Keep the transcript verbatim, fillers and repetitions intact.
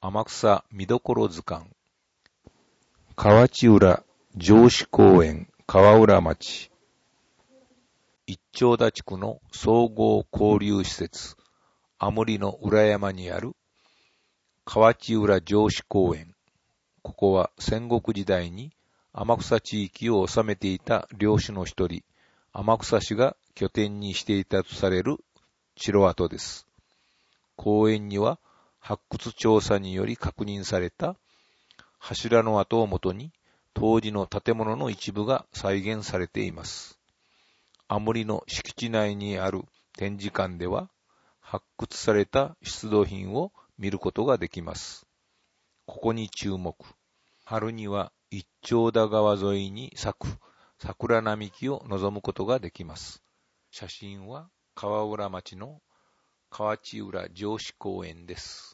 天草見どころ図鑑河内浦城址公園川浦町一町田地区の総合交流施設アモリの裏山にある河内浦城址公園。ここは戦国時代に天草地域を治めていた領主の一人天草氏が拠点にしていたとされる城跡です。公園には発掘調査により確認された柱の跡をもとに当時の建物の一部が再現されています。アモリの敷地内にある展示館では発掘された出土品を見ることができます。ここに注目。春には一町田川沿いに咲く桜並木を望むことができます。写真は川浦町の河内浦城址公園です。